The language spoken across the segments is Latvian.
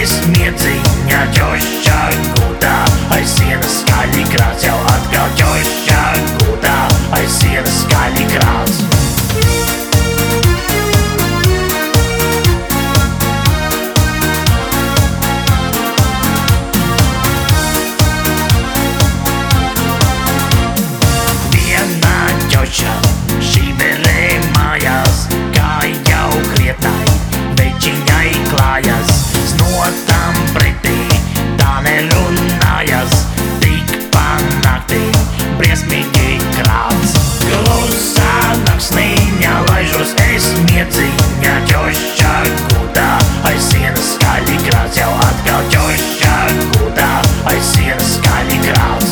es miedziņa ķošķa gūtā, aiz sienas skaļi krāts, jau atkal ķošķa gūtā, aiz sienas skaļi krāts. Viena ķošķa šīverē mājās, kā jau krietnai večiņai klājas, znotam pretī tā nerunājas, tik pa naktī briesmīgi krāts. Klusā naksniņā laižos es miedziņa ķošķa gūtā, aiz sienas skaļi krāts, jau atkal ķošķa gūtā, aiz sienas skaļi krāts.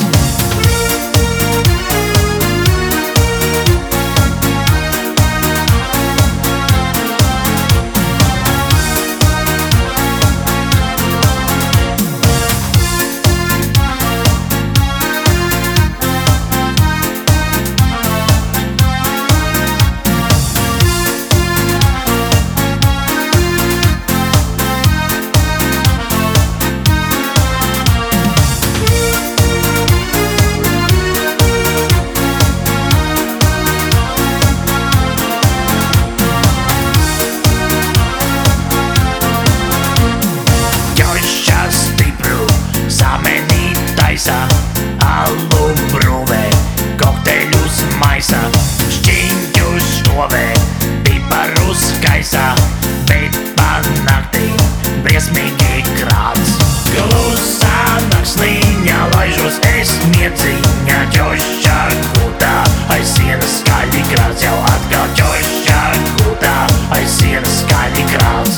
Alu brūvē, kokteļus maisa, šķiņķus šovē, piparus kaisā, bet pa naktī briesmīgi krāts. Klusā naksniņā laižos es miedziņa ķošķa gūtā, aiz sienas skaļi krāts, jau atkal ķošķa gūtā, aiz sienas skaļi krāts.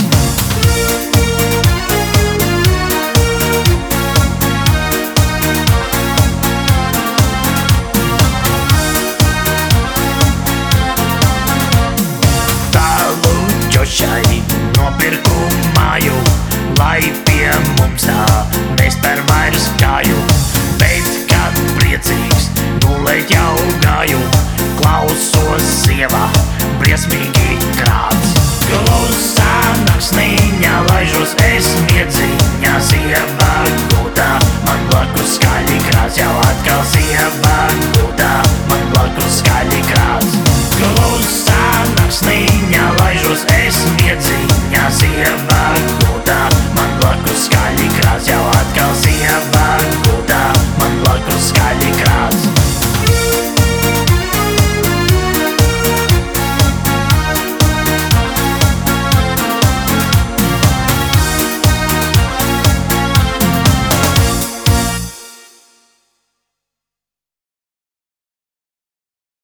Šai nopirku māju, lai pie mums tā nespēr vairs kāju, bet kad priecīgs gulēt jau gāju, klausos sievā briesmīgi krāts. Klusā naksniņā laižos es miedziņā, sieva gūtā, man blakus skaļi krāts, jau atkal sieva gūtā,